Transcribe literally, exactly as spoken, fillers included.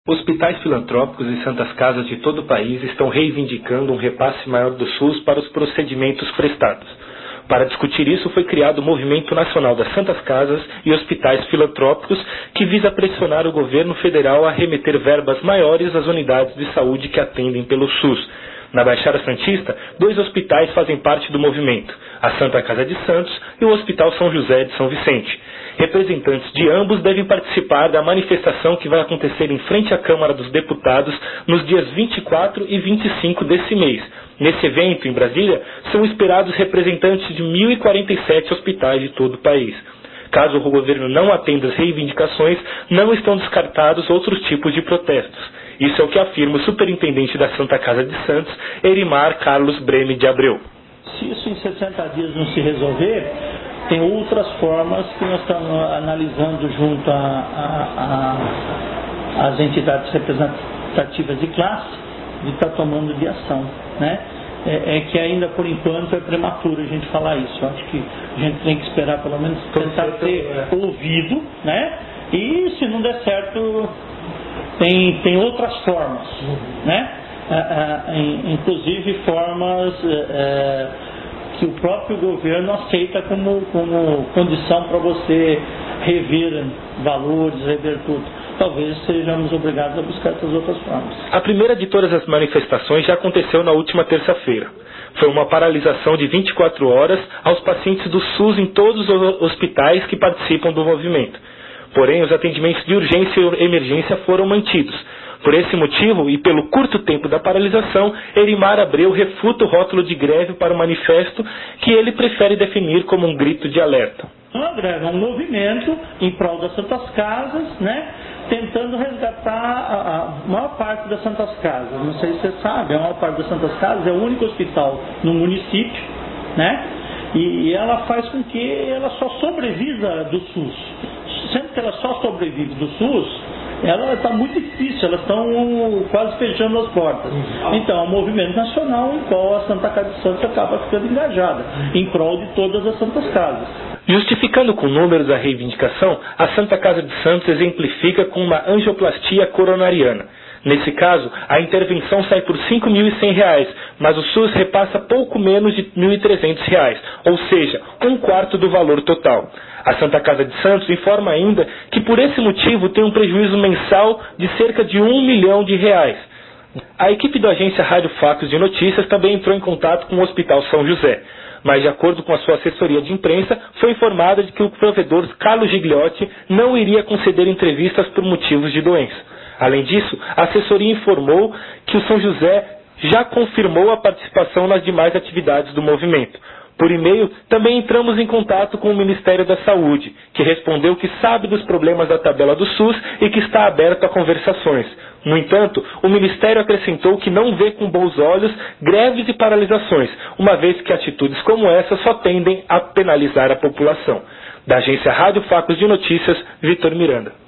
Hospitais filantrópicos e santas casas de todo o país estão reivindicando um repasse maior do SUS para os procedimentos prestados. Para discutir isso, foi criado o Movimento Nacional das Santas Casas e Hospitais Filantrópicos, que visa pressionar o governo federal a remeter verbas maiores às unidades de saúde que atendem pelo SUS. Na Baixada Santista, dois hospitais fazem parte do movimento, a Santa Casa de Santos e o Hospital São José de São Vicente. Representantes de ambos devem participar da manifestação que vai acontecer em frente à Câmara dos Deputados nos dias vinte e quatro e vinte e cinco desse mês. Nesse evento, em Brasília, são esperados representantes de mil e quarenta e sete hospitais de todo o país. Caso o governo não atenda as reivindicações, não estão descartados outros tipos de protestos. Isso é o que afirma o superintendente da Santa Casa de Santos, Erimar Carlos Breme de Abreu. Se isso em sessenta dias não se resolver, tem outras formas que nós estamos analisando junto às entidades representativas de classe de estar tomando de ação, né? É, é que ainda por enquanto é prematuro a gente falar isso. Eu acho que a gente tem que esperar pelo menos tentar ser ouvido, né? E se não der certo, tem, tem outras formas, né? Ah, ah, inclusive formas ah, que o próprio governo aceita como, como condição para você rever valores, rever tudo. Talvez sejamos obrigados a buscar essas outras formas. A primeira de todas as manifestações já aconteceu na última terça-feira. Foi uma paralisação de vinte e quatro horas aos pacientes do SUS em todos os hospitais que participam do movimento. Porém, os atendimentos de urgência e emergência foram mantidos. Por esse motivo, e pelo curto tempo da paralisação, Erimar Abreu refuta o rótulo de greve para o manifesto, que ele prefere definir como um grito de alerta. Uma greve é um movimento em prol das Santas Casas, né? Tentando resgatar a, a maior parte das Santas Casas. Não sei se você sabe, a maior parte das Santas Casas é o único hospital no município, né? E, e ela faz com que ela só sobreviva do SUS. Sendo que ela só sobrevive do SUS, ela está muito difícil, elas estão quase fechando as portas. Então, é um movimento nacional em qual a Santa Casa de Santos acaba ficando engajada, em prol de todas as Santas Casas. Justificando com números a reivindicação, a Santa Casa de Santos exemplifica com uma angioplastia coronariana. Nesse caso, a intervenção sai por cinco mil e cem reais, mas o SUS repassa pouco menos de mil e trezentos reais, ou seja, um quarto do valor total. A Santa Casa de Santos informa ainda que por esse motivo tem um prejuízo mensal de cerca de um milhão de reais. A equipe da agência Rádio Factos de Notícias também entrou em contato com o Hospital São José, mas de acordo com a sua assessoria de imprensa, foi informada de que o provedor Carlos Gigliotti não iria conceder entrevistas por motivos de doença. Além disso, a assessoria informou que o São José já confirmou a participação nas demais atividades do movimento. Por e-mail, também entramos em contato com o Ministério da Saúde, que respondeu que sabe dos problemas da tabela do SUS e que está aberto a conversações. No entanto, o Ministério acrescentou que não vê com bons olhos greves e paralisações, uma vez que atitudes como essa só tendem a penalizar a população. Da agência Rádio Factos de Notícias, Vitor Miranda.